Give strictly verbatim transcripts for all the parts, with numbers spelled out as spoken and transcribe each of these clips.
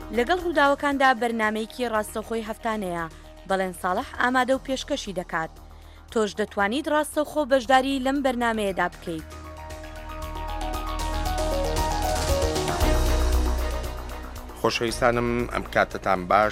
لەگەڵ ڕووداوەکاندا بەرنامەیەکی ڕاستەوخۆی هەفتانەیە بەڵێن ساڵح ئامادە و پێشکەشی دەکات. تۆش دەتوانیت ڕاستەوخۆ بەشداری لەم بەرنامەیەدا بکەیت. خۆشەویستانم ئەم کاتتان باش.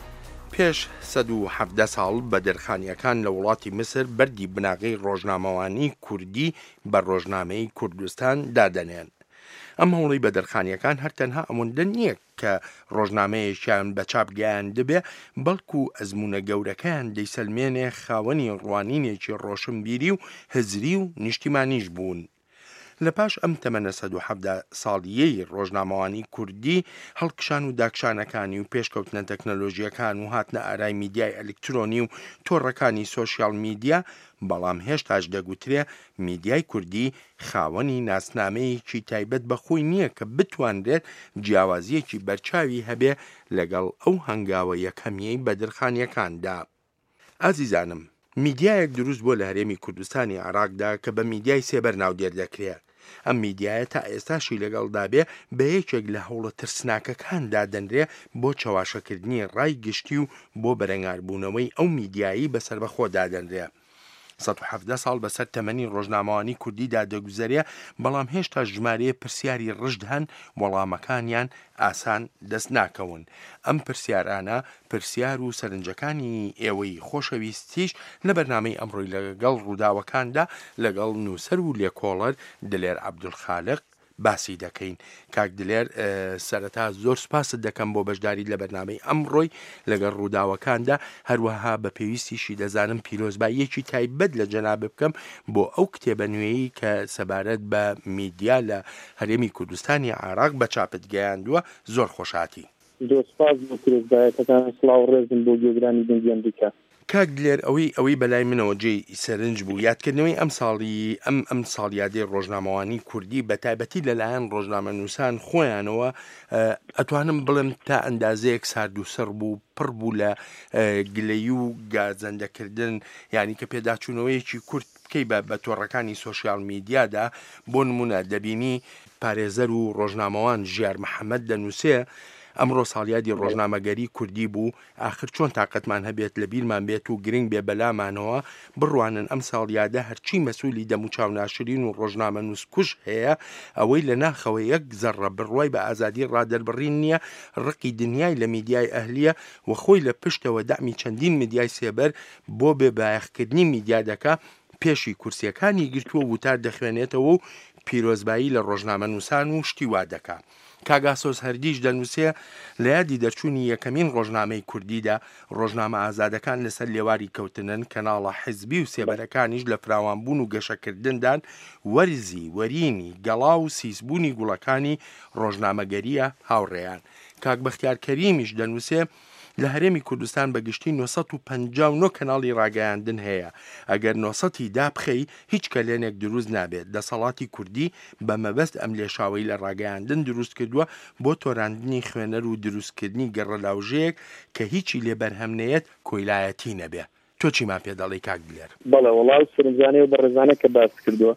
پێش سەد و حەڤدە ساڵ بە دەرخانیەکان لە وڵاتی مسر بەردی بناغی ڕۆژنامەوانی کوردی بە ڕۆژنامەی کوردستان دادەنێن. ئەم هەوڵی بە دەرخانیەکان هەرتەنها ئەوەندە نییە کە ڕۆژنامەیەکیان بە چاپ گەیان دەبێ، بەڵکو ئەزمونە گەورەکەیان دەیسەلمێنێ خاوەنی ڕوانینێکی ڕۆشنبیری و هزری و نیشتیمانیش بوون. لە پاش ئەم تەمەنە سەد و حەڤدە ساڵیەی ڕۆژنامەوانی کوردی هەڵکشان و داکشانەکانی و پێشکەوتنە تەکنەلۆژیەکان و هاتنە ئارای میدیای ئەلکترۆنی و تۆڕەکانی سۆشیال میدیا، بەڵام هێشتاش دەگوترێ میدیای کوردی خاوەنی ناسنامەیەکی تایبەت بەخۆی نییە کە بتوانرێت جیاوازیەکی بەرچاوی هەبێ لەگەڵ ئەو هەنگاوە یەکەمیەی بە دەرخانیەکاندا. ئازیزانم، میدیایەک دروست بۆ لە هەرێمی کوردستانی عێراقدا کە بە میدیای سێبەر ناودێر دەکرێت. ئەم میدیایە تا ئێستاشی لەگەڵدا بێ بە یەکێک لە هەوڵە ترسناکەکاندا دەنرێ بۆ چەواشەکردنی ڕای گشتی و بۆ بەرەنگاربوونەوەی ئەو میدیایی بەسەر بەخۆدا دەنرێ. سەد و حەڤدە ساڵ بەسەر تەمەنی ڕۆژنامەوانی کوردیدا دەگوزەرێ، بەڵام هێشتا ژمارەیە پرسیاری ڕژد هەن، وەڵامەکانیان ئاسان دەست ناکەون. ئەم پرسیارانە پرسیار و سەرنجەکانی ئێوەی خۆشەویستیش لە بەرنامەی ئەمڕۆی لەگەڵ ڕووداوەکاندا لەگەڵ نووسەر و لێکۆڵەر دلێر عەبدولخالق باسی دەکەین. کاک دلێر، سەرەتا زۆر سپاست دەکەم بۆ بەشداری لە بەرنامەی ئەمڕۆی لەگەڵ ڕووداوەکاندا. هەروەها بە پێویستیشی دەزانم پیرۆزباییەکی تایبەت لە جەناب بکەم بۆ ئەو کتێبە نوێیی کە سەبارەت بە میدیا لە هەرێمی کوردستانی عێراق بە چاپت گەیاندووە. زۆر خۆشحاتی. زۆر سپاس بۆ پیرۆزباییەکەتان. سڵاو ڕێزم بۆ گوێگرانی دنگی ئەمریکا. کاک دلێر، ئەوەی ئەوەی بەلای منەوە جێی سەرنج بوو یادکردنەوەی ئەم ساڵی ئەم ئەم ساڵیادەی ڕۆژنامەوانی کوردی بە تایبەتی لەلایەن ڕۆژنامە نووسان خۆیانەوە ئەتوانم بڵێم تا ئەندازەیەک سارد و سەر بوو، پڕ بوو لە گلەیی و گازەندەکردن، یعنی کە پێداچوونەوەیەکی کورت بکەی بە تۆڕەکانی سۆشیال میدیادا. بۆ نمونە دەبینی پارێزەر و ڕۆژنامەوان ژیار محەممەد دەنووسێ ئەمڕۆ ساڵیادی ڕۆژنامەگەری کوردی بوو، ئاخر چۆن تااقەتمان هەبێت لە بیرمان بێت و گرنگ بێ بەلامانەوە بڕوانن ئەم ساڵیادە هەرچی مەسوولی دەم و چاوناشرین و ڕۆژنامە نووسکوش هەیە ئەوەی لە ناخەوە یەک زەڕە بڕوای بە ئازادی ڕادەربڕین نییە، ڕقی دنیای لە میدیای ئەهلیە و خۆی لە پشتەوە دامی چەندین میدیای سێبەر بۆ بێبایەخکردنی میدیا دەکا، پێشی کورسیەکانی گرتووە وتار دەخوێنێتەوە و پیرۆزبایی لە ڕۆژنامە نووسان و شتی وا دەکا. کاگاسۆز هەردیش دەنووسێ لە یادی دەرچوونی یەکەمین ڕۆژنامەی کوردیدا ڕۆژنامە ئازادەکان لەسەر لێواری کەوتنن، کەناڵە حیزبی و سێبەرەکانیش لە فراوانبوون و گەشەکردندان وەرزی وەرینی گەڵا و سیسبوونی گوڵەکانی ڕۆژنامەگەریە هاوڕێیان. کاک بەختیار کەریمیش دەنووسێ لە هەرێمی کوردستان بەگشتی نۆ سەد و پەنجا و نۆ کەناڵی ڕاگەیاندن هەیە. ئەگەر نۆ سەدی دابخەی هیچ کەلێنێک دروست نابێت. دەسەڵاتی کوردی بە مەبەست ئەم لێشاوەی لە ڕاگەیاندن دروست کردووە بۆ تۆراندنی خوێنەر و دروستکردنی گەڕەلاوژەیەک کە هیچی لێ بەرهەم کۆیلایەتی نەبێ. تۆ چیمان پێ دەڵێی کاک دلێر؟ بەڵێ وەڵاو سەرنجانەی و بەڕێزانە کە باس کردووە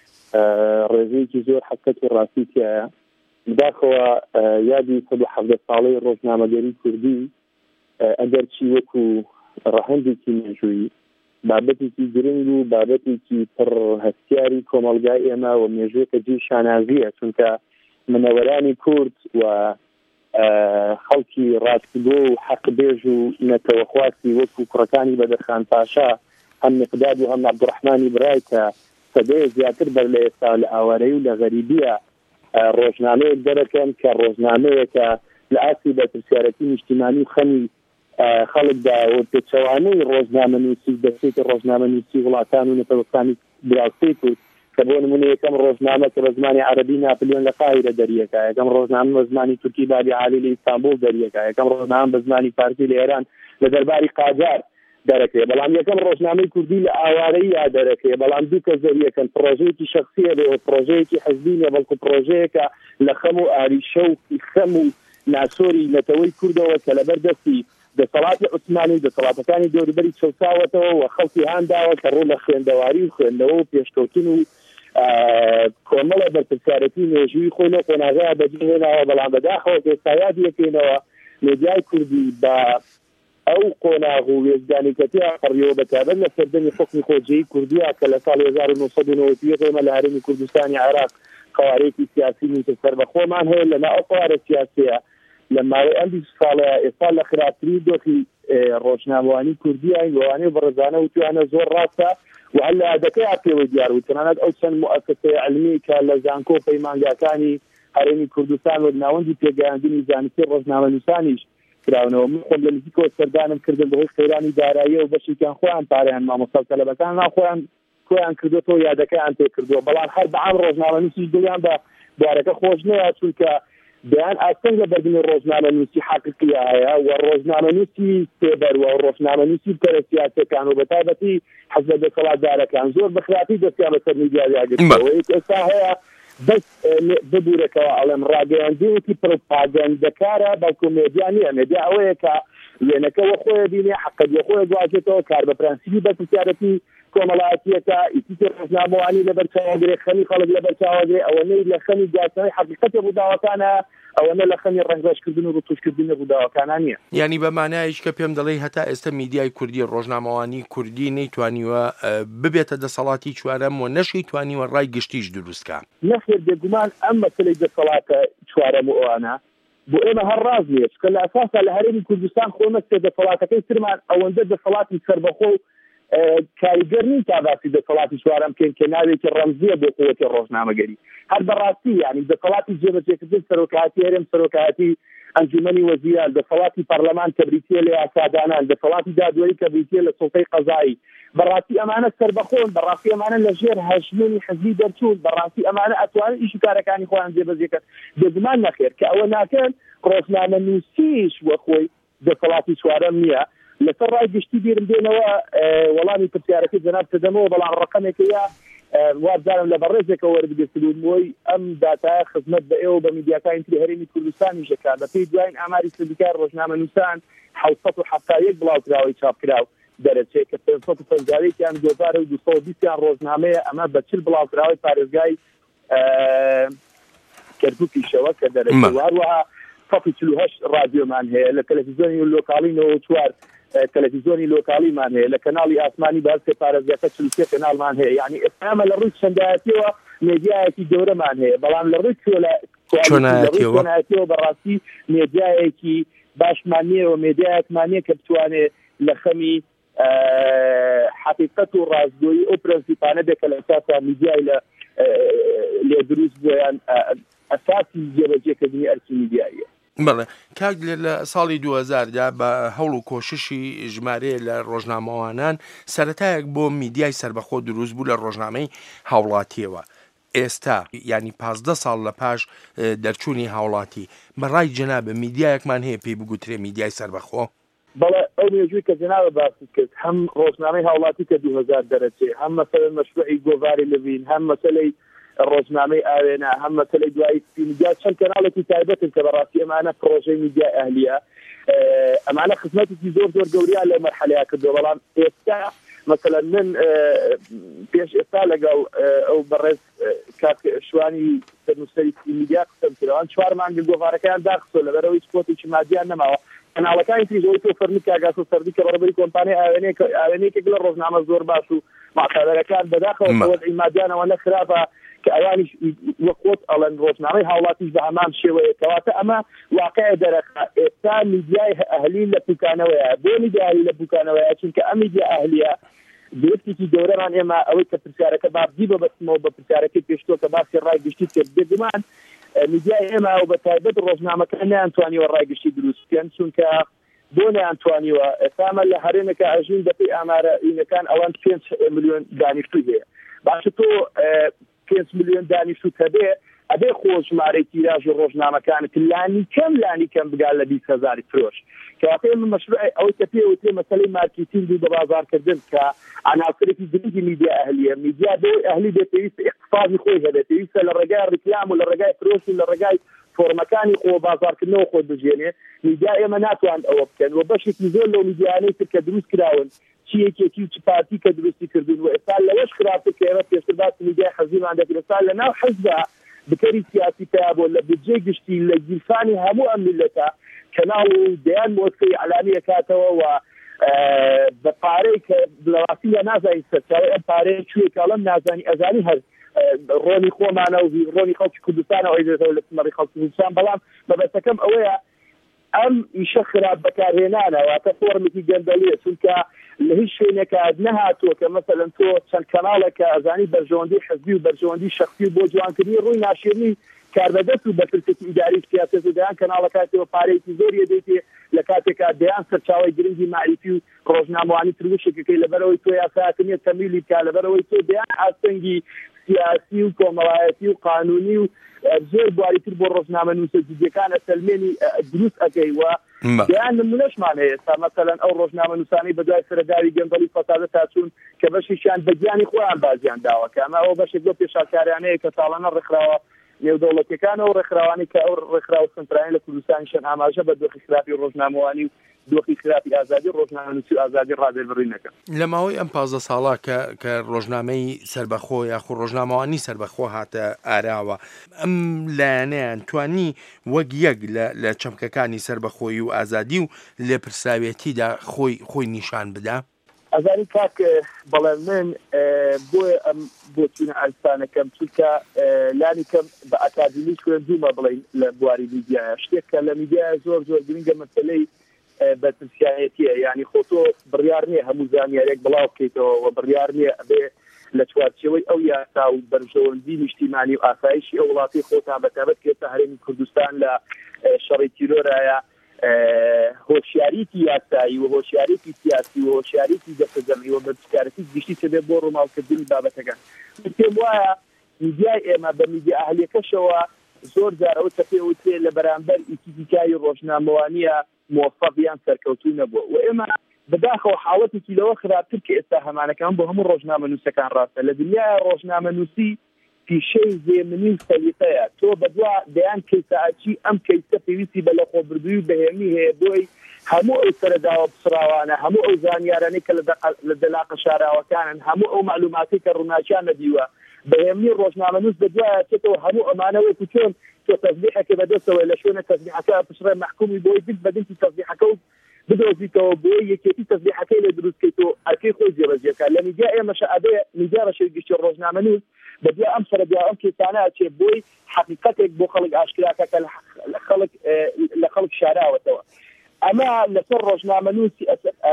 ڕێزەیەکی زۆر حەقیقەت و ڕاستی تایە. بداخەوە یادی سەد و حەڤدە ساڵەی ڕۆژنامەگەری کوردی ئەگەر چی وەکو ڕەهەندێکی مێژووی بابەتێکی گرنگ و بابەتێکی پڕ هەستیاری کۆمەڵگای ئێمە و مێژوویەکە جێی شانازیە، چونکە منەوەرانی کورد و خەڵکی ڕاستگۆ و حەقبێژ و نەتەوەخواسی وەکو کوڕەکانی بەدەرخان پاشا هەم مقداد و هەم عەبدوڕەحمانی برای کە سەدەیە زیاتر بەر لە ئێستا لە ئاوارەی و لە غەریبیە ڕۆژنامەیەک دەرەکەن کە ڕۆژنامەیەکە لە ئاسی بە پرسیارەتی نیشتیمانی و خەمی خەڵکدا و پێچەوانەی ڕۆژنامە نووسی دەستێتی ڕۆژنامە نووسی وڵاتان و نەتەوەکانی دراوسەی کرد کە بۆ نمونە یەکەم ڕۆژنامە کە بە زمانی عەرەبی ناپلیۆن لە قاهیرە دەریەکە، یەکەم ڕۆژنامە بە زمانی تورکی بابی عالی لە ئیستانبول دەریەکە، یەکەم ڕۆژنامە بە زمانی فارسی لە ئێران لە دەرباری قاجار دەرەکەی، بەڵام یەکەم ڕۆژنامەی کوردی لە ئاوارەی یا دەرەکەی، بەڵام دوو کەس دەریەکەن پرۆژەیەکی شەخسیە بێ و پرۆژەیەکی حەزبی نیە، بەڵکو پرۆژەیەکە لە خەم و ئاریشە و خەم و ناسۆری نەتەوەی کوردەوە کە لەبەر دەستی دەسەڵاتی عوسمانی و دەسەڵاتەکانی دەوروبەری چەوساوەتەوە و خەڵکی هانداوە کە ڕوو لە خوێندەواری و خوێندنەوە و پێشکەوتن و کۆمەڵە بەرپرسیارەتی مێژووی خۆی لە قۆناغەیە بەجێهێناوە، بەڵام بەداخەوە ئێستا یادی یەکەینەوە مێدیای کوردی بە ئەو قۆناغ و وێزدانیکەتیا قڕیەوە بەتابەت لە سەردەمی حکمی خۆجێی کوردیا کە لە ساڵی هەزار و نۆسەد و نۆزدە و یەک لە هەرێمی کوردستانی عێراق قوارێکی سیاسی نیتە سەربەخۆمان هەیە لەنا ئەو قوارە سیاسیە لە ماوەی ئەم بیست ساڵەیە ئێستا لە خراپترین دۆخی ڕۆژنامەوانی کوردیە وانەی بەڕێزانە و توانە زۆر ڕاستە و هەر لە عادەکەی پێوە دیار و تەنانەت ئەو چەند مؤسسەی عەلمی کە لە زانکۆ پەیمانگاکانی هەرێمی کوردستان و ناوەندی پێگەیاندنی زانستی ڕۆژنامەنووسانیش کراونەوە من خۆم لە نزیکەوە سەردانم کردن بەهۆی خەیرانی دارایی و بەشێکیان خۆیان پارەیان مامۆستا و تەلەبەکان ناخۆیان خۆیان کردوەوە یادەکەیان پێ کردووە بەڵام هەر بەعام ڕۆژنامەنووسیش دڵیان بە بوارەکە خۆش نەیە چونکە بەیان ئاستەنگ لە بەردنی ڕۆژنامەنووسی حەقیقیە هەیە و ڕۆژنامەنووسی تێبەروە و ڕۆژنامەنووسی بەرە سیاسەکان و بەتایبەتی حەز لە دەسەڵاتدارەکان زۆر بەخراپی دەستیان بەسەر میدیاگرتەوە ئێستا هەیە بەس ببوورێتەوە ئەڵێم ڕاگەیاندنێکی پرۆپاگەندەکارە بەڵکو مێدیا نییە مێدیا ئەوەیە کە وێنەکەەوە خۆی بینێ حەقەت خۆی گواجێتەوە کار بە پرەنسیپی بەرپرسیارەتی کۆمەڵایەتیەکە ئیتر ڕۆژنامەوانی لەبەر چاوەگرێ خەمی خەڵک لەبەر چاوەگرێ ئەوەنەی لە خەمی جاسەی حەقیقەتی ڕووداوەکانە ئەوەنە لە خەمی ڕەنگباشکردن و ڕوتوشکردنی ڕووداوەکانە نییە یعنی بە مانایش کە پێم دەڵێ هەتا ئێستا میدیای کوردی ڕۆژنامەوانی کوردی نەیتوانیوە ببێتە دەسەڵاتی چوارەم و نەشیتوانیوە ڕای گشتیش دروستکە نەخێر بێگومان ئەم مەسەلەی دەسەڵاتە چوارەم و ئەوانە بۆ ئێمە هەر ڕاز نیە کە لە ئەساسا لە هەرێمی کوردستان خۆمە سێ دەسەڵاتەکەی ترمان ئەوەندە دەسەڵاتی سەربەخۆ و کاریگەر نین تا باسی دەسەڵاتی چوارەم بکەین کە ناوێکی ڕەمزیە بۆ قووەتی ڕۆژنامەگەری هەر بەڕاستی یعنی دەسەڵاتی جێبەجێکردن سەرۆکایەتی هەرێم سەرۆکایەتی ئەنجومەنی وەزیران دەسەڵاتی پەرلەمان کە بریتیە لە یاسادانان دەسەڵاتی دادوەری کە بریتیە لە سوڵتەی قەزایی بەڕاستی ئەمانە سەربەخۆن بەڕاستی ئەمانە لە ژێر هەژمێنی حزبی دەرچوون بەڕاستی ئەمانە ئەتوانن ئیش و کارەکانی خۆیان جێبەجێکرد بێگومان نەخێر کە ئەوە ناکەن ڕۆژنامەنووسیش وە خۆی دەسەڵاتی چوارەم نییە لەسەر ڕای گشتی بیرم دێنەوە وەڵامی پرسیارەکەی جەناب کردەمەوە بەڵام ڕقەمێکەیە وابزانم لە بەڕێزێکەوە وەربگرتبوومەوەی ئەم داتایە خزمەت بە ئێوە بە میدیاکانی تری هەرێمی کوردستانی ژەکە بە پێی دوایین ئاماری سندیکای ڕۆژنامەنووسان حوت و حەفتا یەک بڵاوکراوەی چاپکراو دەرەچێت کە پێنج و پەنجاوێکیان دو هەزار و دووسەد و بیستیان ڕۆژنامەیە ئەمە بە چل بڵاوکراوەی پارێزگای کەرکووکیشەوە کە دەرەچێت هەروەها سەد و چل و هەشت رادیۆمان هەیە لە تەلەڤیزیۆنی لۆکاڵینەوە چوار تەلەڤیزیۆنی لۆکاڵیمان هەیە لە کەناڵی ئاسمانی بەهەستێ پارێزگاکە چل و سێ کەناڵمان هەیە یعنی ئێستامە لە ڕووی چەندایەتیەوە مێدیایەکی گەورەمان هەیە بەڵام لە ڕووی چۆنایەتیەوە بەڕاستی مێدیایەکی باشمان نییە و مێدیایەکمان نییە کە بتوانێت لە خەمی حقیقەت و ڕاستگۆیی ئەو پرەنسیپانە بێت کە لە ئەساسا میدیای لە لێ دروست بۆیان ئەساسی جێبەجێکردنی ئەرکی میدیاییە بەڵێ کاک لە ساڵی دوو هەزاردا بە هەوڵ و کۆششی ژمارەیە لە ڕۆژنامەوانان سەرەتایەک بۆ میدیای سەربەخۆ دروست بوو لە ڕۆژنامەی هاوڵاتیەوە ئێستا ینی پازدە ساڵ لە پاش دەرچوونی هاوڵاتی بەڕای جەنابە میدیایەکمان هەیە پێی بگوترێ میدیای سەربەخۆ بەڵێ ئەو مێژووی کە جەنابە باسی کرد هەم ڕۆژنامەی هاوڵاتی کە دوو هەزار دەرەچێ هەم مەسەلەی مەشروعی گۆڤاری لەڤین هەم مەسەلەی ڕۆژنامەی ئاوێنە هەم مەسەلەی دوایی میدیا چەند کەناڵێکی تایبەتن کە بەڕاستی ئەمانە پرۆژەی میدیا ئەهلیە ئەمانە خزمەتێکی زۆر زۆر گەوریان لە مەرحەلەیە کردووە بەڵام ئێستا مثلا من پێش ئێستا لەگەڵ ئەو بەڕێز کات شوانی نووسەری میدیا قسەم کردەوە چوار مانگە گۆڤارەکەیان داخستۆ لەبەرەوەی سپۆتێکی مادیان نەماوە کەناڵەکانی تریژەوەی تۆ فەرمی کاگاس و سەردی کە بەڕێوەبەری کۆمپانیای ئاوێنەیەکێک لە ڕۆژنامە زۆر باش و معتەبەرەکان بەداخەوە وەضعی مادیانەوە نەخراپە کە ئەوانیش وەقوت ئەڵەن ڕۆژنامەی هاوڵاتیش بە هەمان شێوەیە کەواتە ئەمە واقعە دەرەخە ئێستا میدیای ئەهلی لە پوکانەوەیە بۆ میدیای لە پوکانەوەیە چونکە ئەم میدیا ئەهلیە گرفتێکی گەورەمان ئێمە ئەوەی کە پرسیارەکە بابدی بە بەستمەوە بە پرسیارەکەی پێشتۆ کە باسی ڕایگشتی کرد بێگومان میدیای ئێمە و بە تایبەت ڕۆژنامەکان نەیانتوانیوە ڕایگشتی دروست بکەن چونکە بۆ نەیانتوانیوە ئێستامە لە هەرێمێکە ئەژین دەپی ئامارە ئینەکان ئەوان پێنج ملیۆن دانیشتووی هەیە باشە تۆ پێنج ملیۆن دانیشتوو هەبێ ئەبێ خۆژمارەی تیراژی ڕۆژنامەکانت لانی کەم لانی کەم بگال لە بیست هەزاری فرۆش کەواتە ئێمە مەشروع ئەوەی کە پێوتێ مەسەلەی مارکێتینگ و بەبازارکردن کە عناصرێکی گرنگی میدیا ئەهلیە میدیا بۆ ئەهلی بێت پێویستە اقتصادی خۆی هەبێت پێویستە لە ڕێگای ڕیکلام و لە ڕێگای فرۆش و لە ڕێگای فۆرمەکانی خۆ بازارکردنەوە خۆ بژێنێ میدیا ئێمە ناتوان ئەوە بکەن و بەشێکی زۆر لەو میدیانەی تر کە دروست کراون چی یەکێکی و چ پارتی کە دروستی کردن و ئێستا لەوەش خراپتر کە ئێمە پێشتر باسی میدیای حەزیمان دەکرد ئێستا لەناو حەزبە بکەری سیاسی پیا بۆ لە بودجێ گشتی لە گیرفانی هەموو ئەم میلەتە کەناڵ و دەیان مۆسکەی عەلامی ئەکاتەوە و بە پارەی کە بڵاواسی لە نازانی سەرچاوی ئەم پارەیە کوێ کاڵم نازانی ئەزانی هەر ڕۆنی خۆمانە و ڕۆنی خەڵکی کوردستانە ئەوەی دێتەوە لە سمەڕی خەڵکی کوردستان بەڵام بەبەستەکەم ئەوەیە ئەم ئیشە خراپ بەکارهێنانە واتە فۆرمێکی گەندەڵیە چونکە لە هیچ شوێنێکە نەهاتووە کە مەسەلەن تۆ چەند کەناڵێکە ئەزانی بەرژەوەندی حەزبی و بەرژەوەندی شەخصی بۆ جوانکردنی ڕووی ناشێنی کاربەدەست و بەفرسەتی ئیداری سیاسەت و دەیان کەناڵەکاتەوە پارەیەکی زۆریە دێتێ لە کاتێکا دەیان سەرچاوی گرنگی معریفی و ڕۆژنامەوانی تروشێکەکەی لەبەرەوەی تۆ یاساکردنیە تەمیلی بکا لەبەرەوەی تۆ دەیان ئاستەنگی سیاسی و کۆمەڵایەتی و قانونی و زۆر بواریتر بۆ ڕۆژنامە نووسەجددیەکانە سەلمێنی دروست ئەەکەی وە دەیان نمونەشمان هەیە تا مەسەلەن ئەو ڕۆژنامە نووسانی بەدوای سەرەداوی گەندەڵی فەسادە تاچوون کە بەشیشیان بەگیانی خۆیان بازیان داوە کە ئەمە ئەوە بەشێک بۆ پێشاکاریانەیە کە ساڵانە ڕێکخراوە نێودەوڵەتیەکانەوە ڕێکخراوانی کە ئەو ڕێکخراوە سنترانی لە کوردستانیشان ئاماژە بە دۆخی خراپی ڕۆژنامەوانی و دۆخی خراپی ئازادی ڕۆژنامەنووسی و ئازادی ڕادێربڕینەکە لە ماوەی ئەم پازدە ساڵا کە کە ڕۆژنامەی سربەخۆ یاخو ڕۆژنامەوانی سربەخۆ هاتە ئاراوە ئەم لایەنەیان توانی وەک یەک لە چەمکەکانی سربەخۆیی و ئازادی و لێ پرساوێتیدا خۆی خۆی نیشان بدا ئەزانی کاک بەڵێن من بۆیە ئەم بۆچینە ئەلسانەکەم چونکە لانی کەم بە ئەکادمی خوێندوومە بڵێن لە بواری میدیایە شتێک کە لە میدیایە زۆر زۆر گرنگە مەسەلەی بەترسیایەتیە یعنی خۆ تۆ بڕیار نییە هەموو زانیارێک بڵاو بکەیتەوە و بڕیار نییە ئەبێ لە چوارچەوەی ئەو یاسا و بەرژەوەندی نیشتیمانی و ئاسایشی ئەو وڵاتی خۆتان بەتابەت کێتە هەرێمی کوردستان لە شەڕی تیرۆرایە هۆشیاریتی یاسایی و هۆشیاریتی سیاسی و هۆشیاریتی دەستەجەمعی و بەرزکارەتی گشتی سەبێ بۆ ڕووماڵکردنی بابەتەکان پێم وایە میدیای ئێمە بە میدیا ئەهلیەکەشەوە زۆر جار ئەو تەپێوتێ لە بەرامبەر ئیتیکای ڕۆژنامەوانیە موفقیان سەرکەوتوو نەبووە و ئێمە بەداخەوە حاڵەتێکی لەوە خراپتر کە ئێستا هەمانەکان بۆ هەموو ڕۆژنامە نووسەکان ڕاستە لە دنیای ڕۆژنامە نووسی پیشەی زێمنی و سەلیقەیە تۆ بەدوا دەیان کەیساچی ئەم کەیسە پێویستی بە لە خۆبردووی و بەهێمی هەیە بۆی هەموو ئەو سەرەداوە بسراوانە هەموو ئەو زانیارانەی کە لە دەلاقە شاراوەکانن هەموو ئەو معلوماتی کە ڕووناچیان نەدیوە بەهێمنی ڕۆژنامە نووس بەدوایە چێتەوە هەموو ئەمانەوەی چۆن تۆ تەسبیحەکە بەدەستەوە لە شوێنە تەسبیحەکە پشڕێ محکومی بۆی بت بەدەستی تەسبیحەکە و بدۆزیتەوە بۆ یەکێتی تەسبیحەکەی لە دروستکەیتەوە ئەرکەی خۆی جێبەجێکە لە میدیا ئێمەشە ئەبێ میدیا ڕەشەی گشتی ڕۆژنامە نووس بەدوای ئەم سەرەدیا ئەم کێسانە ئەچێ بۆی حەقیقەتێک بۆ خەڵک ئاشکراکە لە خەڵک لە خەڵک شاراوەتەوە ئەمە لەسەر ڕۆژنامە نووسی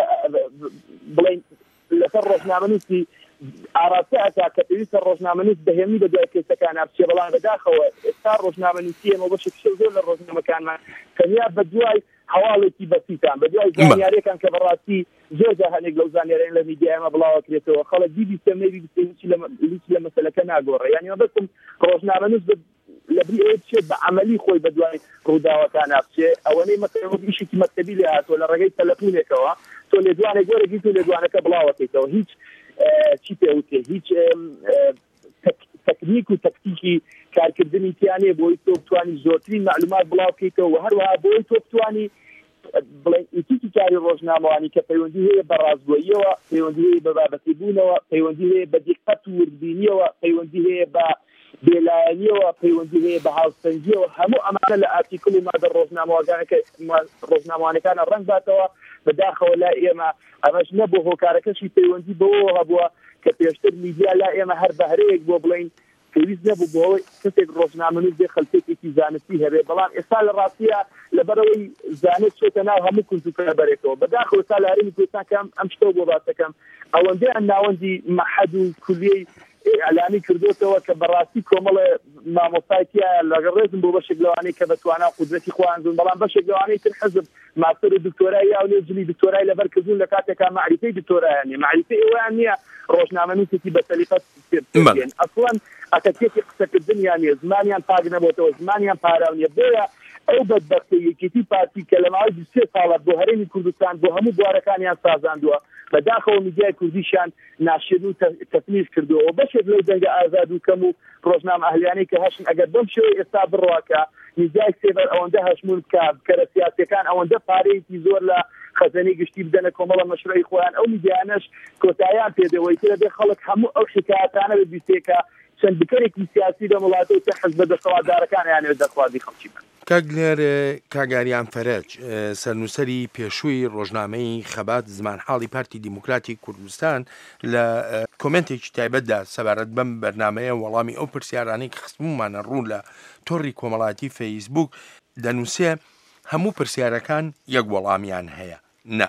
بڵێن لەسەر ڕۆژنامە نووسی ئاراستە ئەتا کە پێویستە ڕۆژنامە نووس بەهێمنی بەدوای کێسەکان بچێ بەڵام بەداخەوە ئێستا ڕۆژنامە نووسی ئێمە بەشێک زۆر لە ڕۆژنامەکانمان تەنیا بەدوای هەواڵێکی بەسیتان بەدوای زانیاریەکان کە بەڕاستی زۆر جا هەنێک لەو زانیاریان لە میدیا ئێمە بڵاوەکرێتەوە خەڵک بیبیستە مەیبیستە هیچ لە مەسەلەکە ناگۆڕێ یعنی مە بەسم ڕۆژنامە نووس لەبری ئەوە بچێت بە عەمەلی خۆی بەدوای ڕووداوەکان بچێ ئەوەنەی مەسەلەن ئیشێکی مەکتەبی لێ هاتووە لە ڕێگەی تەلەفۆنێکەوە تۆ لێدوانێک وەرەگیت و لێدوانەکە بڵاوەکەیتەوە هیچ چی پێوتێ هیچ تەکنیک و تەکتیکی کارکردنی تیانێ بۆی تۆ بتوانی زۆرترین معلومات بڵاو بکەیتەوە و هەروەها بۆی تۆ بتوانی بڵێن ئیتیکی کاری ڕۆژنامەوانی کە پەیوەندی هەیە بە ڕازگۆییەوە پەیوەندی هەیە بە بابەتی بوونەوە پەیوەندی هەیە بە دیقەت و وردبینیەوە پەیوەندی هەیە بە بێلایەنیەوە پەیوەندی هەیە بە هاوسەنگیەوە هەموو ئەمانە لە ئارتیکل و مادە ڕۆژنامەوانەکانە ڕەنگ باتەوە بەداخەوە لا ئێمە ئەمەش نەبوو هۆکارەکەشی پەیوەندی بەوە هەبووە کە پێشتر میدیا لا ئێمە هەر بەهرەیەک بۆ بڵین پێویست نەبوو بۆەوەی کەسێک ڕۆژنامە نووس بێ خەڵکێکی زانستی هەبێ بەڵام ئێستا لە ڕاستیە لەبەرەوەی زانست چێتە ناو هەموو کورتوکە بەرێکەوە بەداخەوە تا لە هەرێمی کوردستان کەم ئەم شتە بۆ باسەکەم ئەوەندەیان ناوەندی مەحەد و کولیەی ئەلامی کردوتەوە کە بەڕاستی کۆمەڵە مامۆستایتیە لەگەڵ ڕێزم بۆ بەشێک لەوانەی کە بەتوانە قودرەتی خۆیاندون بەڵام بەشێک لەوانەی تر حەزب ماستەر و دکتۆرای یا لێ جلی دکتۆرای لەبەرکردون لە کاتێکا معریفەی دکتۆرایانێ معریفەی ئێوەیان نییە ڕۆژنامە نووسێکی بە سەلیقە پێبێن ئەسڵەن ئەتەکێتی قسەکردنیان نیە زمانیان پاک نەبووتەوە زمانیان پاراو نیە بۆیە ئەو بەدبەختە یەکێتی پارتی کە لە ماوەی بیست و سێ ساڵە بۆ هەرێمی کوردستان بۆ هەموو بوارەکانیان سازاندووە بەداخەوە میدیای کوردیشان ناشێن و تەفنیش کردووە بەشێک لەو دەنگە ئازاد و کەم و ڕۆژنامە ئەهلیانەی کە هەشن ئەگەر بەم شێوەی ئێستا بڕواکە میدیای سێبەر ئەوەندە هەشمول بکە بکەرە سیاسیەکان ئەوەندە پارەیەکی زۆر لە خەزانەی گشتی بدەنە کۆمەڵە مەشروعی خۆیان ئەو میدیانەش کۆتاییان پێدەوەی ترە بێ خەڵک هەموو ئەو حکایەتانە ببیستێکە چەندکەرێکی سیاسی لە وڵاتە و حەزب بە دەسەڵاتدارەکان یانێ دەخوازی خەڵکی بن. کاگلێر کاگاریان فەرەج سەرنووسەری پێشووی ڕۆژنامەی خەبات زمانحاڵی پارتی دیموکراتی کوردستان لە کۆمنتێکی تایبەتدا سەبارەت بەم بەرنامەیە وەڵامی ئەو پرسیارانەی کە خستممانە ڕوو لە تۆڕی کۆمەڵاتی فەیسبوک دەنووسێ هەموو پرسیارەکان یەک وەڵامیان هەیە نە.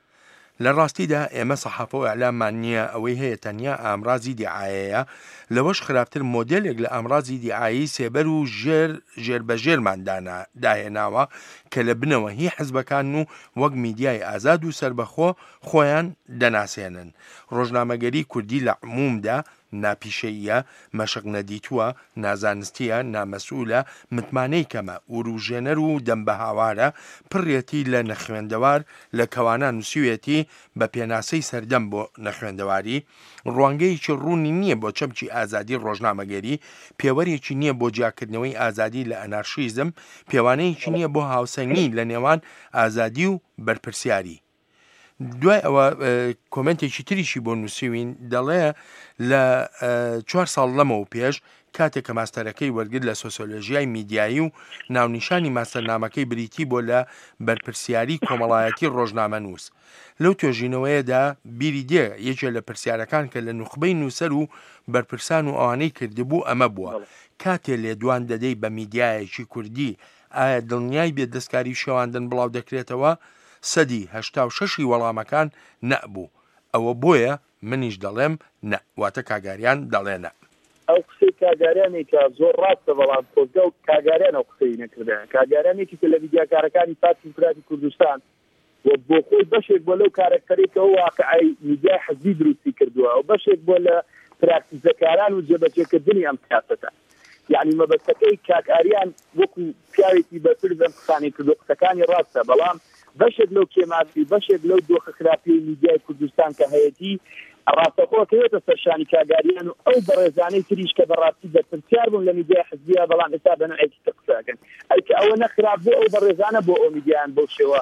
لە ڕاستیدا ئێمە سەحافە و ئەعلاممان نییە ئەوەی هەیە تەنیا ئامرازی دیعایەیە لەوەش خراپتر مۆدلێک لە ئامرازی دیعایی سێبەر و ژێر ژێربەژێرمان داهێناوە کە لە بنەوە هی حزبەکان و وەک میدیای ئازاد و سربەخۆ خۆیان دەناسێنن. ڕۆژنامەگەری کوردی لە عمومدا ناپیشەیە، مەشق نەدیتووە، نازانستیە، نامەسئولە، متمانەی کەمە، وروژێنەر و دەم بە هاوارە، پڕێتی لە نەخوێندەوار لە کەوانە نووسوێتی بە پێناسەی سەردەم بۆ نەخوێندەواری، ڕوانگەیەکی ڕوونی نییە بۆ چەمکی ئازادی ڕۆژنامەگەری، پێوەرێکی نییە بۆ جیاکردنەوەی ئازادی لە ئەنارشیزم، پێوانەیەکی نییە بۆ هاوسەنگی لە نێوان ئازادی و بەرپرسیاری. دوای ئەوە کۆمنتێکی تریشی بۆ نووسیوین دەڵێ لە چوار ساڵ لەمەوە پێش کاتێک کە ماستەرەکەی وەرگرت لە سۆسیۆلۆژیای میدیایی و ناونیشانی ماستەرنامەکەی بریتی بۆ لە بەرپرسیاری کۆمەڵایەتی ڕۆژنامە نووس. لەو توێژینەوەیەدا بیری دێ یەکێک لە پرسیارەکان کە لە نوخبەی نووسەر و بەرپرسان و ئەوانەی کردبوو ئەمە بووە کاتێ لێدوان دەدەی بە میدیایەکی کوردی ئایا دڵنیای بێ دەستکاری شێواندن بڵاو دەکرێتەوە؟ سەدی هەشتا و شەشی وەڵامەکان نەبوو. ئەوە بۆیە منیش دەڵێم نە، واتە کاگاریان دەڵێنە. ئەو قسەی کاگاریانی کە زۆر ڕاستە بەڵام کۆزگە و کاگاریان ئەو قسەی نەکردن. کاگاریانێکی کە لە میدیاکارەکانی پارتی دیموکراتی کوردستان بۆ خۆی بەشێک بۆ لەو کارەکتەرێکە ئەو واقعی میدیای حەزبی دروستی کردووە و بەشێک بۆ لە پراکتیزەکاران و جێبەجێکردنی ئەم سیاسەتە. یعنی مەبەستەکەی کاکاریان وەکو پیاوێکی بەفر بەم قسانی کردو قسەکانی ڕاستە، بەڵام بەشێک لەو کێماسی بەشێک لەو دۆخە خراپی میدیای کوردستان کە هەیەی ڕاستەخۆکەوێتە سەرشانی کاگاریان و ئەو بەڕێزانەی تریش کە بەڕاستی دەرپرسیار بوون لە میدیای حزبیە بەڵام ئێستا بەنوعێکی قسەکەن ئەیکە ئەوە نەخراپ بوو ئەو بەڕێزانە بۆ ئەو میدیایان بەو شێوە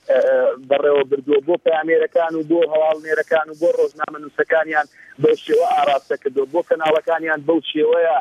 بەڕێوە بردووە بۆ پامێرەکان و بۆ هەواڵنێرەکان و بۆ ڕۆژنامە نووسەکانیان بەو شێوە ئاراستە کردو بۆ کەناڵەکانیان بەو شێوەیە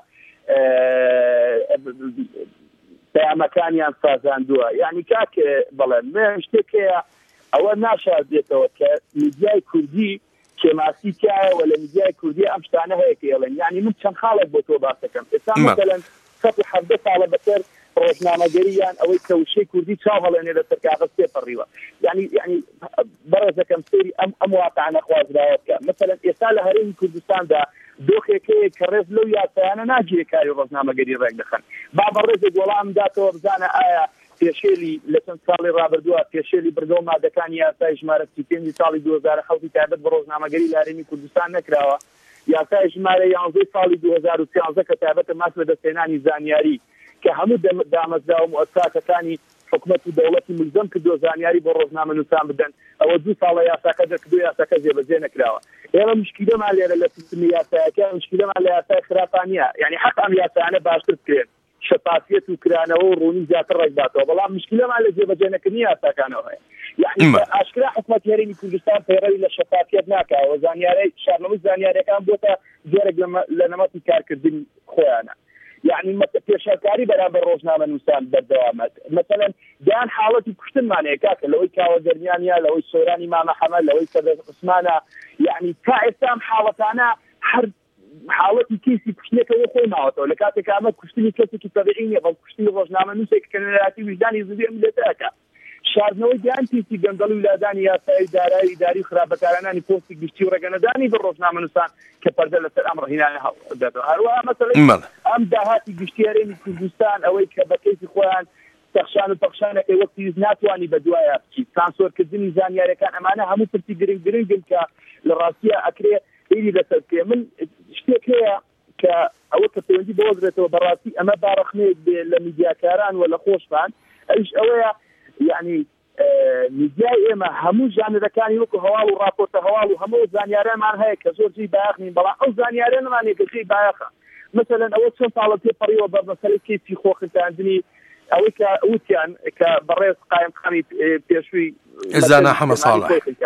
پەیامەکانیان سازاندووە. یعنی کاکێ بەڵێن شتێکەیە ئەوە ناشاد دێتەوە کە میدیای کوردی کێماسی تایەوە لە میدیای کوردی ئەم شتانە هەیە کە ئێڵێن. یعنی من چەند خاڵێک بۆ تۆ باسەکەم ئێستا مەسەلەن سەد و حەڤدە ساڵە بەسەر ڕۆژنامەگەریان ئەوەی کە وشەی کوردی چاو هەڵێنێ لەسەر کاغەز تێپەڕیوە. یعنی یعنی بەڕێزەکەم سێری ئەم ئەم واقعانە خوازراوە بکە. مەسەلەن ئێستا لە هەرێمی کوردستاندا دۆخێکەیە کە ڕێز لەو یاسایانە ناگیرێ کاری ڕۆژنامەگەری ڕێک دەخەن. با بەڕێزێک وەڵام داتەوە بزانە ئایا پێشێلی لە چەند ساڵی ڕابردووە پێشێلی بردەوە مادەکانی یاسای ژمارە پێنج ساڵی دوو هەزار و حەوت تایبەت بە ڕۆژنامەگەری لە هەرێمی کوردستان نەکراوە. یاسای ژمارە یانزەی ساڵی دوو هەزار و سیانزە کە تایبەتە ماس بە دەستێنانی زانیاری کە هەموو دامەزرا و مؤسساتەکانی حکومەت و دەوڵەتی ملزم کردو زانیاری بۆ ڕۆژنامە نووسان بدەن. ئەوە دوو ساڵە یاساکە دەکردو یاساکە جێبەجێ نەکراوە. ئێمە مشکلەمان لێرە لە سیستمی یاسایەکە مشکلەمان لە یاسای خراپانیە. یعنی حەق ئەم یاسایانە باشتر بکرێن شەفافیەت و کرانەوە و ڕوونی زیاتر ڕێکداتەوە، بەڵام مشکلەمان لە جێبەجێنەکردنی یاساکانەوە هەیە. یعنی ئاشکرا حکومەتی هەرێمی کوردستان پەیڕەوی لە شەفافیەت ناکاوە. زانیاری شارنەوەی زانیاریەکان بۆتە جۆرێک لە نەمەتی کارکردنی خۆیانە. يعني پێشکاری بەرامبەر ڕۆژنامە نووسان بەردەوامەت. مثلا دان حاڵەتی کوشتنمانەیە کاکە لەوەی کاوە دەرمیانە لەوەی سۆرانی مامەحەمەد لەوەی سەدەر عوسمانە. يعني تا ئێستام حاڵەتانە هەر حاڵەتی کیسی کوشتنێکەوە خۆی ماوەتەوە لە کاتێک ئەمە کوشتنی کەسێکی تەبیعی نیە، بەڵکو کوشتنی ڕۆژنامە نووسێک کە نەراتی وجدانی زوی ملەتەکە. شاردنەوەی دیانتیسی گەندەڵ و لادانی یاسای دارایی ئیداری و خراپەکارانانی پۆستی گشتی و ڕێگەنەدانی بە ڕۆژنامە نووسان کە پەردە لەسەر ئەم ڕهینانە هەڵدەدەوە. هەروەها مەسەڵەی ئەم داهاتی گشتی هەرێمی کوردستان ئەوەی کە بە کەیفی خۆیان تەخشان و پەخشانەکەی وەکتی ناتوانی بە دوایە بچیت، سانسۆرکردنی زانیاریەکان ئەمانە هەموو پرسی گرنگ گرنگن کە لە ڕاستیە ئەکرێ ئیری لەسەر بکرێ. من شتێک هەیە کە ئەوە کە پەیوەندی بۆدرێتەوە بەڕاستی ئەمە باڕەخنەیەک بێ لە میدیاکاران و لە خۆشمان ئەویش ئەوەیە یعنی میدیای ئێمە هەموو ژانرەکانی وەکو هەواڵ و راپۆرتە هەواڵ و هەموو زانیارەمان هەیە کە زۆر جێی بایەخ نین، بەڵام ئەو زانیارانمانەیە کە جێی بایەخە. مثلا ئەوە چەند ساڵە پێپەڕیەوە بە مەسەلەی کەیفی خۆخنتاندنی ئەوەی کە وتیان کە بەڕێز قایمقامی پێشووی ئێزانا حەمە ساڵح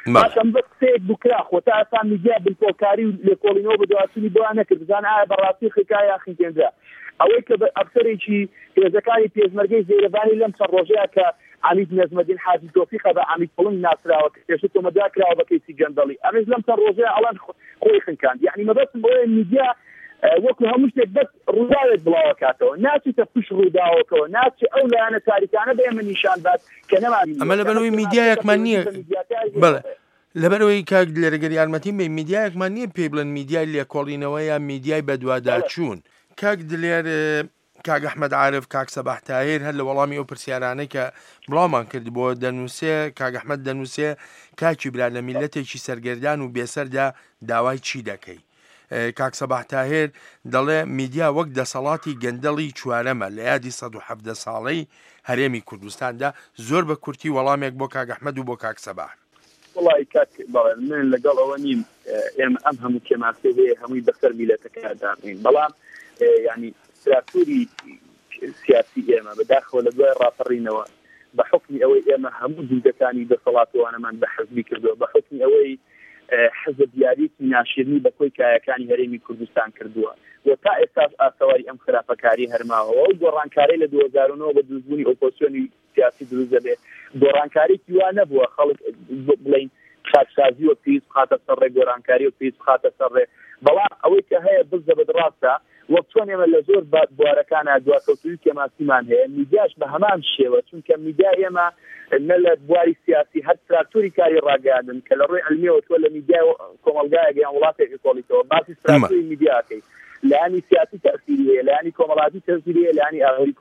باشم بە قسەیەک بکرا خۆ تا ئەسان میدیا بنکۆکاری و لێکۆڵینەوە بە دواتنی بۆیان نەکرد بزان ئایا بەڕاستی خێکای یاخی تێنرا ئەوەی کە ئەفسەرێکی هێزەکانی پێشمەرگەی زێرەبانی لەم چەند ڕۆژەیە کە عەمید نەجمەدین حاجی تۆفیقە بە عەمید پڵنگ ناسراوە کە پێشتر تۆمەتدا کراوە بە کەیسی گەندەڵی ئەمەش لەم چەند ڕۆژەیە ئەڵەن خۆی خنکاند یعنی مەبەستم بۆیە میدیا وەکو هەموو شتێک بەس ڕووداوێک بڵاوە کاتەوە ناچیتە پشت ڕووداوەکەوە ناچی ئەو لایەنە تاریکانە بە ئێمە نیشان بات کە نەمانی ئەمە لەبەرەوەی میدیایەکمان نییە بەڵێ لەبەرەوەی کاک لێرەگەری یارمەتیم بێ میدیایەکمان نییە پێی بڵێن میدیای لێکۆڵینەوە یا میدیای بەدواداچوون کاک دلێر کاک ئەحمەد عارف کاک سەباح تاهیر هەر لە وەڵامی ئەو پرسیارانەی کە بڵاومان کرد بۆ دەنووسێ کاک ئەحمەد دەنووسێ کاکی برا لە میلەتێکی سەرگەردان و بێسەردا داوای چی دەکەی کاک سەباح تاهیر دەڵێ میدیا وەک دەسەڵاتی گەندەڵی چوارەمە لە یادی سەد و حەڤدە ساڵەی هەرێمی کوردستاندا زۆر بە کورتی وەڵامێک بۆ کاک ئەحمەد و بۆ کاک سەباح وڵی کاک بەڵێ من لەگەڵ ئەوە نیم ئێمە ئەم هەموو کێماسێ هەیە هەمووی بەسەر میلەتەکەداڕین بەڵام ینی استراتوری سیاسی ئێمە بەداخەوە لە دوای ڕاپەڕینەوە بە حکمی ئەوەی ئێمە هەموو دوودەکانی دەسەڵاتوانەمان بە حەزبی کردووە بە حکمی ئەوەی حەزب یاریی ناشرنی بە کۆی کایەکانی هەرێمی کوردستان کردووە و تا ئێستاش ئاسەواری ئەم خراپەکاری هەرماوەوە و گۆڕانکاری لە دوو هەزار و نۆ بە دروستبوونی ئۆپۆزیسیۆنی سیاسی دروست دەبێت گۆڕانکاریی وا نەبووە خەڵک بڵین خاکسازی و پێویست بخاتە سەرڕێ گۆڕانکاری و پێویست بخاتە سەرڕێ بەڵام ئەوەی کە هەیە بزە بەدڕاستە وەک چۆن ئێمە لە زۆر بوارەکانە دواکەوتوی کێماسیمان هەیە میدیاش بە هەمان شێوە چونکە میدیا ئێمە نە لە بواری سیاسی هەر تراکتۆری کاری ڕاگەاندن کە لە ڕۆی علمیەوە تۆ لە میدیا کۆمەلگایەک یان وڵاتێکی کۆڵیتەوە باسی تراکتۆری میدیاکەی لایانی سیاسی تەسیری هەیە لایانی کۆمەڵاتی تەسیری هەیە لایانی ئاهۆری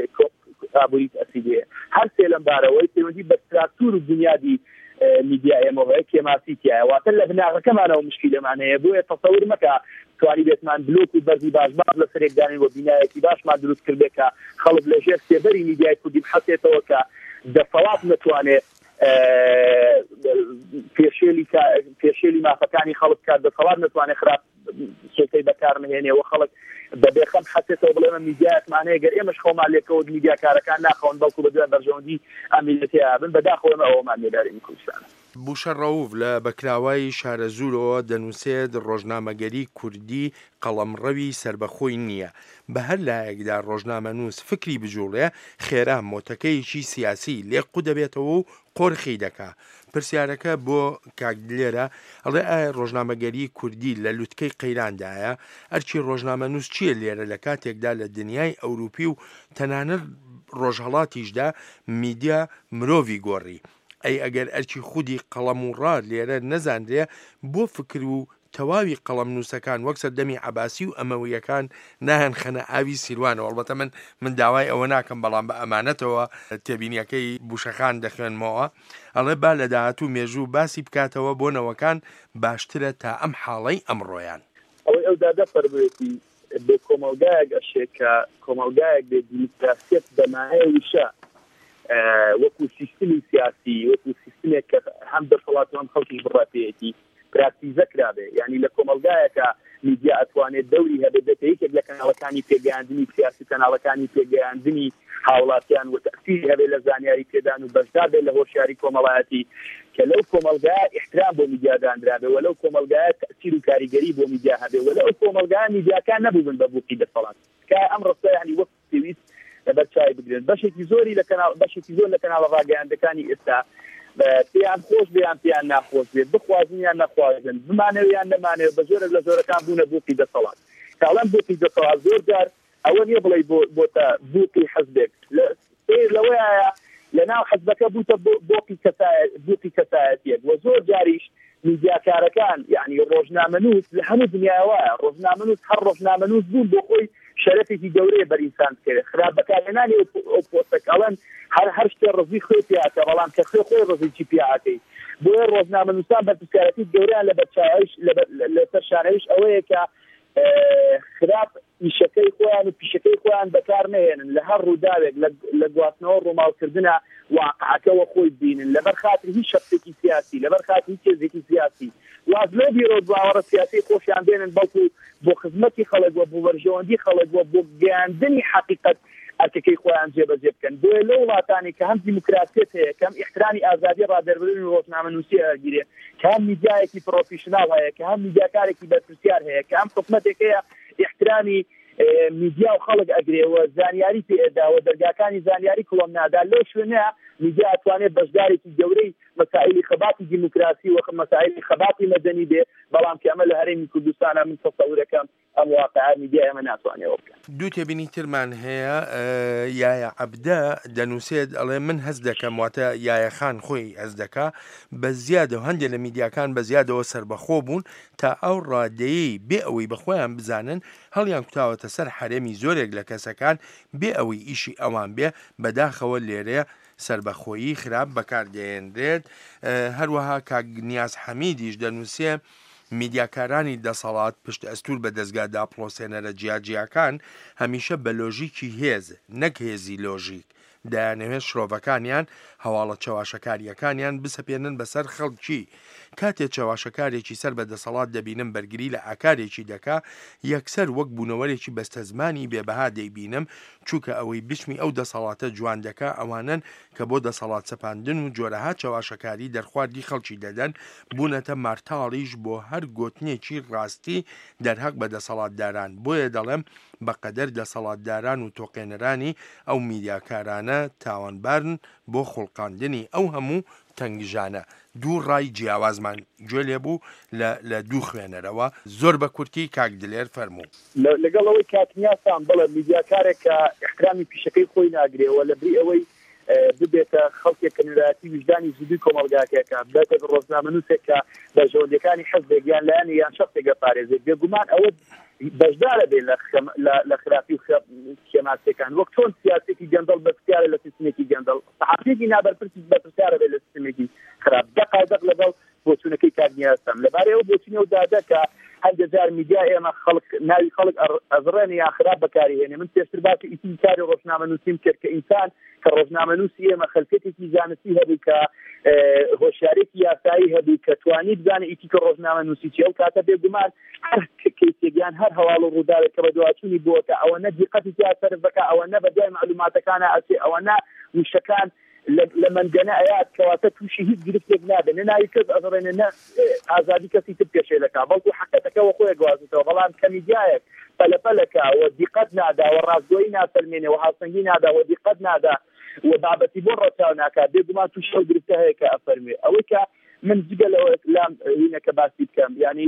ئابووری تەسیری هەیە هەر سێ لەم بارەوەی پەیوەندی بە تراکتۆر و بنیادی میدیا ئێمەوەی کێماسی تایە واتە لە بناغەکەمانەوە مشکلەمان هەیە بۆیە تەسەور مەکە توانی بێتمان بلوک و بەرزی باش باش لە سەرێکدانین و بینایەکی باشمان دروست کردێت کە خەڵک لە ژێر سێبەری میدیای کوردی بحەسێتەوە کە دەسەڵات نەتوانێت پێشێلی مافەکانی خەڵک کات دەسەڵات نەتوانێت خراپ سۆتەی بەکار نهێنێەوە خەڵک بەبێخەم حەسێتەوە بڵێمە میدیایەکمانەیە گەر ئێمەش خۆمان لێکەوت میدیاکارەکان ناخەون بەڵکو بە دوای بەرژەوەندی ئەمیلەتی ئابن بەداخەوە ئەوەمان لێدارێمی کوردستانە بوشە ڕەوف لە بەکراوای شارە زورەوە دەنووسێت ڕۆژنامەگەری کوردی قەڵەمڕەوی سربەخۆی نییە بە هەر لایەکدا ڕۆژنامە نووس فکری بجوڵێ خێرا مۆتەکەیەکی سیاسی لێقو دەبێتەوە و قۆرخی دەکا پرسیارەکە بۆ کاکدلێرە ئەڵێ ئایا ڕۆژنامەگەری کوردی لە لوتکەی قەیراندایە ئەرچی ڕۆژنامە نووس چییە لێرە لە کاتێکدا لە دنیای ئەوروپی و تەنانەت ڕۆژهەڵاتیشدا میدیا مرۆڤی گۆڕی ئەی ئەگەر ئەرچی خودی قەڵەم و ڕاد لێرە نەزانرێ بۆ فکر و تەواوی قەڵەم نووسەکان وەک سەردەمی عەباسی و ئەمەویەکان ناهێن خەنە ئاوی سیروانەوە ئەڵبەتە من من داوای ئەوە ناکەم بەڵام بە ئەمانەتەوە تێبینیەکەی بوشەخان دەخوێنمەوە ئەڵێ با لە داهاتوو مێژوو باسی بکاتەوە بۆ نەوەکان باشترە تا ئەم حاڵەی ئەمڕۆیان ئەوەی ئەو دادە فەرموویەتی بێ کۆمەلگایەک ئەشێت کە کۆمەلگایەک بێ دیموکراسیەت بەمایە وشە وەکو سیستمی سیاسی وەکو سیستمێک کە هەم دەسەڵاتوان خەڵکی بڕاتەیەتی پراکتیزە کرابێ یعنی لە کۆمەلگایەکە میدیا ئەتوانێت دەوری هەبێت دەتەیەکێک لە کەناڵەکانی پێگەیاندنی سیاسی کەناڵەکانی پێگەیاندنی هاوڵاتیان و تەسیری هەبێت لە زانیاری پێدان و بەشدار بێت لە هۆشیاری کۆمەڵایەتی کە لەو کۆمەلگایە احترام بۆ میدیا دانرابێ و لەو کۆمەلگایە تەسیر و کاریگەری بۆ میدیا هەبێ و لەو کۆمەلگایە میدیاکان نەبوون بە بووقی دەسەڵات کە ئەم ڕستە یعنی وەک پێویست لەبەر چای بگرن بەشێکی زۆری لە کەناڵ بەشێکی زۆر لە کەناڵە ڕاگەیاندەکانی ئێستا پێیان خۆش بیان پێیان ناخۆش بێت بخوازنیان نەخوازن بمانەوەیان نەمانێت بە زۆرە لە زۆرەکان بوونە بووقی دەسەڵات کاڵەن بووقی دەسەڵات زۆر جار ئەوە نییە بڵێ بۆتە بووقی حەزبێک لەوەیە لە ناو حەزبەکە بووتە بووقی کەسایەتیەک و زۆر جاریش میدیاکارەکان یعنی ڕۆژنامەنووس لە هەموو دنیاوایە ڕۆژنامەنووس هەر ڕۆژنامەنووس بوون بۆ خۆی شەرەفێکی گەورەیە بەر ئینسان کرد خراپ بەکارهێنانی ئەو پۆستەکەڵەن هەر هەر شتێ ڕزی خۆی پێیاکە بەڵام کە خۆی خۆی ڕزیی پێیاکەی بۆیە ڕۆژنامەنووسان بەرپرسیارەتی گەوریان لە بەرچاویش لەسەر شانەویش ئەوەیە کە خراپ ئیشەکەی خۆیان و پیشەکەی خۆیان بەکار نهێنن لە هەر ڕووداوێک لە گواستنەوە ڕووماڵکردنە واقعەکەەوە خۆی بینن لەبەر خاتر هیچ شخصێکی سیاسی لەبەر خاتر هیچ کێزێکی سیاسی واز لۆ بیرۆ باوەڕە سیاسی خۆشیان بێنن بەڵکو بۆ خزمەتی خەڵک وە بۆ وەرژەوەندی خەڵک وە بۆ گەیاندنی حەقیقەت ئەرکەکەی خۆیان جێبەجێ بکەن. بۆیە لە وڵاتانی کە هەم دیموکراسیەت هەیە، کەم احترامی ئازادی ڕادەربڕینی ڕۆژنامەنووسی هەگیرێ، کە هەم میدیایەکی پرۆفیشناڵ هەیە، کە هەم میدیاکارێکی بەرپرسیار هەیە، کە هەم حکومەتێک هەیە احترامی میدیا و خەڵک ئەگرێەوە، زانیاری پێداوە، دەرگاکانی زانیاری کڵۆم نادا، لەو شوێنەیە میدیا ئەتوانێت بەشدارێکی گەورەی مەسائلی خەباتی دیموکراسی و مەسائلی خەباتی مەدەنی بێ، بەڵام کە ئەمە لە هەرێمی کوردستانە من تەسەورەکەم ئەم واقعە میدیا ئێمە ناتوانێەوە بکەن. دوو تێبینی ترمان هەیە. یایە عەبدە دەنووسێت ئەڵێ من هەست دەکەم، واتە یایە خان خۆی هەست دەکا بە زیادە و هەندێک لە میدیاکان بە زیادەوە سربەخۆ بوون تا ئەو ڕادەیەی بێ ئەوەی بەخۆیان بزانن هەڵیان کوتاوەتە سەر حرەمی زۆرێک لە کەسەکان بێ ئەوەی ئیشی ئەوان بێ، بەداخەوە لێرەیە سربەخۆیی خراپ بەکاردێنرێت. هەروەها کاک نیاز حەمیدیش دەنووسێ میدیاکارانی دەسەڵات پشت ئەستور بە دەستگا داپڵۆسێنەرە جیاجیاکان هەمیشە بە لۆژیکی هێز نەک هێزی لۆژیک دایانەوێت شرۆڤەکانیان هەواڵە چاواشەکاریەکانیان بسەپێنن بەسەر خەڵکی. کاتێک چاواشەکارێکی سەر بە دەسەڵات دەبینم بەرگری لە ئاکارێکی دەکا، یەکسەر وەک بوونەوەرێکی بەستەزمانی بێبەها دەیبینم، چووکە ئەوەی بشمی ئەو دەسەڵاتە جوان دەکا ئەوانن کە بۆ دەسەڵات سەپاندن و جۆرەها چاواشەکاری دەرخواردی خەڵکی دەدەن، بوونەتە مارتاڵیش بۆ هەر گوتنێکی ڕاستی دەرهەق بە دەسەڵاتداران. بۆیە دەڵێم بەقەدەر دەسەڵاتداران و تۆقێنەرانی ئەو میدیاکارانە تاوانبارن بۆ خوڵقاندنی ئەو هەموو تەنگژانە. دوو ڕای جیاوازمان گوێ لێبوو لە دوو خوێنەرەوە. زۆر بە کورتی کاک دلێر فەرموو. لەگەڵ ئەوەی کاتنیاسان بڵێ میدیاکارێک کە احترامی پیشەکەی خۆی ناگرێەوە لەبری ئەوەی ببێتە خەڵکێک کە نوێنەتی وجدانی زودی کۆمەڵگاکێکە بێتە ڕۆژنامەنووسێک کە بە ژەوندەکانی حەزبێک یان لایەنی یان شەخصێکە پارێزێت، بێگومان ئەوە بەشدارە بێت لە خراپی و خێماتەکان، وەک چۆن سیاسێکی گەندەڵ بەرپرسیارە لە سیستمێکی گەندەڵ، سەحافیێکی نابەرپرسی بەرپرسیارە بێت لە سیستمێکی خراپ. دەقایدەق لەگەڵ بۆچوونەکەی کارنیاسم لەبارەی ئەو بۆچوونی و دادە کە هەندێک جار میدیا ئێمە خەڵک ناوی خەڵک ئەزڕێنی یا خراپ بەکاریهێنێ. من پێشتر باسی ئیتی کاری ڕۆژنامەنووسیم کرد کە ئینسان کە ڕۆژنامەنووسی ئێمە خەلکێتێکی زانستی هەبوو، کە هۆشیارێکی یاسایی هەبوو، کە توانی بزانێ ئیتی کە ڕۆژنامەنووسی چیە، و کاتە بێگومان هەر کەیسێکیان هەر هەواڵ و ڕووداوێک کە بە دواچوونی بووە کە ئەوە نە دیقەتی تیا سەرف بکە، ئەوە نە بەدوای معلوماتەکانە ئەچێ، ئەوە نە وشەکان لە منگەنە ئەیات کەواتە تووشی هیچ گرفتێک نابێت، نە ناوی کەس ئەزڕێنێ، نە ئازادی کەسی تر پێشێ دەکا، بەڵکو حەقەتەکەەوە خۆی گوازێتەوە. بەڵام کە میدیایەک پەلەپەلەکە و دیقەت نادا و ڕاستگۆیی ناسەلمێنێ و هاوسەنگی نادا و دیقەت نادا و بابەتی بۆ ڕەچاو ناکات، بێگومان تووشی ئەو گرفتە هەیە کە ئەفەرمێ. ئەوەی کە من جگەلەوە لام هینەکە باسی بکەم، یعنی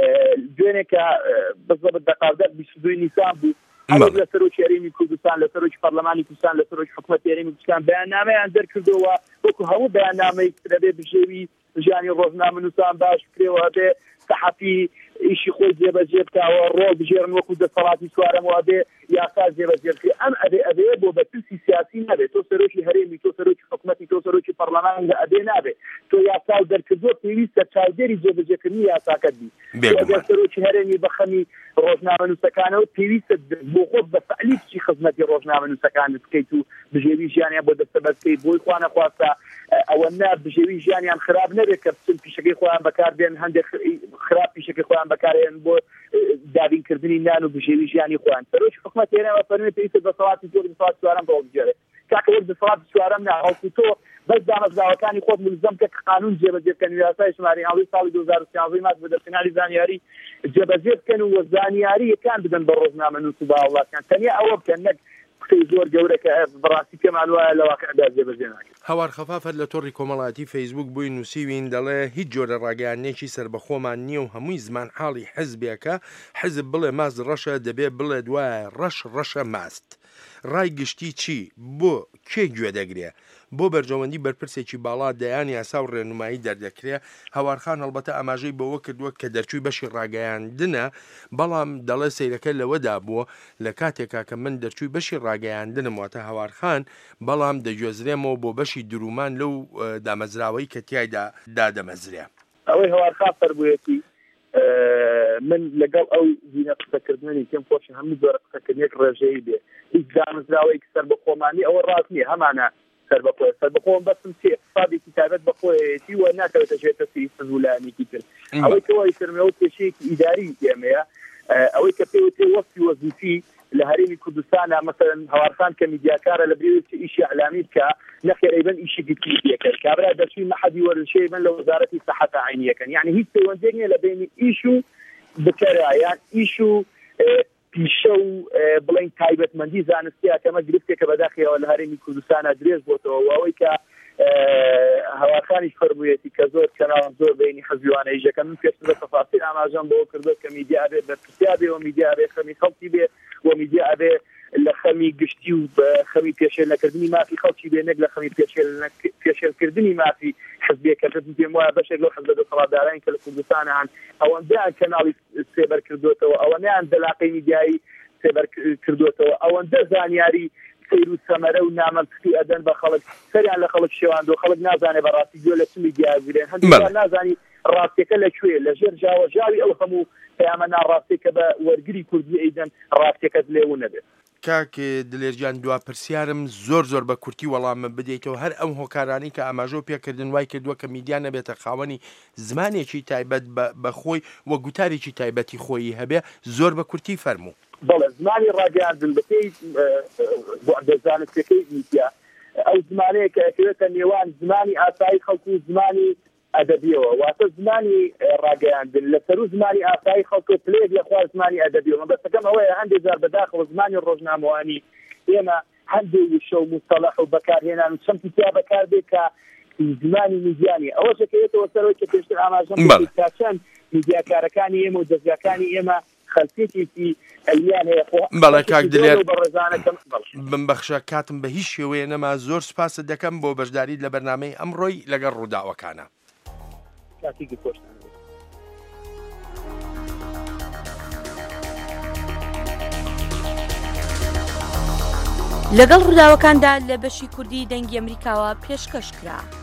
دوێنێکە بزەبت دەقاودەر بیست و دووی نیسان بوو، ئەوە لە سەرۆکی هەرێمی کوردستان، لە سەرۆکی پەرلەمانی کوردستان، لە سەرۆکی حکوومەتی هەرێمی کوردستان بەیاننامەیان دەرکردەوە، وەکو هەموو بەیاننامەی دەبێت بژێوی ژیانی ڕۆژنامەنووسان باش بکرێەوە، بێ سەحەفی ئیشی خۆی جێبەجێ بکاوە، ڕۆڵ بژێرن وەکو دەسەڵاتی سوارەمەوە بێ یاسا جێبەجێ بکرێ. ئەم ئەبێ ئەبێ بۆ بەرپرسی سیاسی نەبێت، تۆ سەرۆکی هەرێمی، تۆ سەرۆکی حکوومەتی، تۆ سەرۆکی پەرلەمان لە ئەبێ نابێت، تۆ یاسا و دەرکردووە پێویستە چاودێری جێبەجێکردنی یاساکەت بی. ئەگەر سەرۆکی هەرێمی بەخەمی ڕۆژنامەنووسەکانەوە پێویستە بۆ خۆت بە فعلی چی خزمەتی ڕۆژنامەنووسەکانت بکەیت و بژێوی ژیانیان بۆ دەستەبەرکەیت، بۆی خوا نەخواستا ئەوە نا بژێوی ژیانیان خراپ نەبێت کە بچن پیشەکەی خۆیان بەکاردێن، هەندێک خراپ پیشەکەی خۆیان بەکارێن بۆ دابینکردنی نان و بژێوی ژیانی خۆیان. سەرۆکی حکوومەت هێناوە فەرمێ پێویستە دەسەڵاتی تۆ دەسەڵات سوارەم بەوە بجێرێت، کاکە وەک دەسەڵات سوارەم ناهەڵکو تۆ بەس دامەزراوەکانی خۆت ملزەم کە قانون جێبەجێ بکەن و یاسای ژمارەی ئاڵی ساڵی دوو هەزار و سیانزەی ماچ بە دەستێنانی زانیاری جێبەجێ بکەن و زانیاریەکان بدەن بە ڕۆژنامەنووس و بە هاوڵاتیان، تەنیا ئەوە بکەن، نەک قسەی زۆر گەورە کە بەڕاستی پێمان وایە لە واقعدا جێبەجێ ناکرێت. هەوار خەفافەت لە تۆڕی کۆمەڵایەتی فەیسبوک بووی نووسیوین، دەڵێ هیچ جۆرە ڕاگەیانێکی سربەخۆمان نییە و هەمووی زمان حاڵی حزبێکە، حزب بڵێ ماست ڕەشە دەبێ بڵێ دوایە ڕەش ڕەشە ماست. ڕای گشتی چی؟ بۆ کێ گوێ دەگرێ؟ بۆ بەرجەوەندی بەرپرسێکی باڵا دەیان یاسا و ڕێنمایی دەردەکرێ. هەوارخان هەڵبەتە ئاماژەی بەوە کردووە کە دەرچووی بەشی ڕاگەیاندنە، بەڵام دەڵێ سەیرەکە لەوەدا بووە لە کاتێکا کە من دەرچووی بەشی ڕاگەیاندنم واتە هەوارخان، بەڵام دەگوێزرێمەوە بۆ بەشی درومان لەو دامەزراوەی کە تیایدا دادەمەزرێ. ئەوەی هەوارخان فەرموویەتی من لەگەڵ ئەو زیینە قسەکردنی پێم خۆشە هەموو جۆرە قسەکردنێک ڕێژەیی بێ، هیچ دامەزراوەیەک سەربەخۆمانی ئەوە ڕاست نییە، هەمانە سەربەخۆ سەربەخۆم بەسم چی اقتصادێکی تایبەت بەخۆیەتی و ناکەوێتە ژێتە سیستم وڵایەتێکی تر. ئەوەی کەوای سەرمەوە کێشەیەکی ئیداری ئێمەیە، ئەوەی کە پێوتێ وەفتی وەزیفی لە هەرێمی کوردستانە مەسەڵەن هەوارخان کە میدیاکارە لە برێوی ئیشی ئەعلامی بکە نەخێر ئەیبەن ئیشی گرتوویەکە کابرا دەچووی مەحەدی وەرزشەی بن لە وەزارەتی سەحەتە عینیەکەن یعنی هیچ پەیوەندیەک نییە لە بینی ئیش و بکەرایان ئیش و پیشە و بڵین تایبەتمەندی زانستیە کەمە گرفتێکە بەداخیەوە لە هەرێمی کوردستانە درێژ بۆتەوە ئەوەی کە هەواخانیش فەرموویەتی کە زۆر کەناڵ زۆر بینی حەزبیوانە ئیژەکە من پێش بە تەفاسیل ئاماژەم بۆ کردو کە میدیا بێ بەرپرسیا بێ و میدیا بێ خەمی خەڵکی بێ و میدیا بێ لە خەمی گشتی و خەمی پێشێلەکردنی مافی خەڵکی بێ نەک لە خەمی پێشێلکردنی مافی حزبێکە پێم وایە بەشێک لەو حزب دەسەڵاتدارانی کە لە کوردستانە هەن ئەوەندەیان کەناڵی سێبەر کردوتەوە ئەوەنەیان دەلاقەی میدیایی سێبەر کردوتەوە ئەوەندە زانیاری سیر و سەمەرە و نامەنطقی ئەدەن بە خەڵک سەریان لە خەڵک شێواندۆ خەڵک نازانێ بەڕاستی گوێ لە چ میدیاگرێن هەندێک نازانی ڕاستیەکە لەکوێ لەژێر جاوەجاوی ئەو هەموو پەیامە ناڕاستی کە بە وەرگری کوردی ئەیدەن ڕاستیەکەت لێو نەبێت. کاک دلێرجان دوا پرسیارم زۆر زۆر بە کورتی وەڵامە بدەیتەوە هەر ئەم هۆکارانی کە ئاماژۆ پێکردن وای کردووە کە میدیا نەبێتە خاوەنی زمانێکی تایبەت بە خۆی وە گوتارێکی تایبەتی خۆی هەبێ زۆر بە کورتی فەرموو. بەڵێ زمانی ڕاگەیاندن بەپێی دەزانستەکەی میدیا ئەو زمانەیە کە ئەکرێتە نێوان زمانی ئاسایی خەڵکو و زمانی ئەدەبیەوە واتە زمانی ڕاگەیاندن لەسەر و زمانی ئاسایی خەڵکو پلێک لە خوار زمانی ئەدەبیەوە بەسەکەم ئەوەیە هەندێک جار بەداخەوە زمانی ڕۆژنامەوانی ئێمە هەندێک وشە و مستەڵەح و بەکارهێنان و چەند تیا بەکار بێت کە زمانی میدیانی ئەوەش دەکەوێتەوە سەرەوەی کە پێشتر ئاماژەم تا چەند میدیاکارەکانی ئێمە و دەستگاکانی ئێمە خەلفێکی ئەلیان هەیە بەڵێ کاک دلێر بمبەخشە کاتم بە هیچ شێوەیە نەما زۆر سوپاست دەکەم بۆ بەشداریت لە بەرنامەی ئەمڕۆی لەگەڵ ڕووداوەکانە. لەگەڵ ڕووداوەکاندا لە بەشی کوردی دەنگی ئەمریکاوە پێشکەش کرا.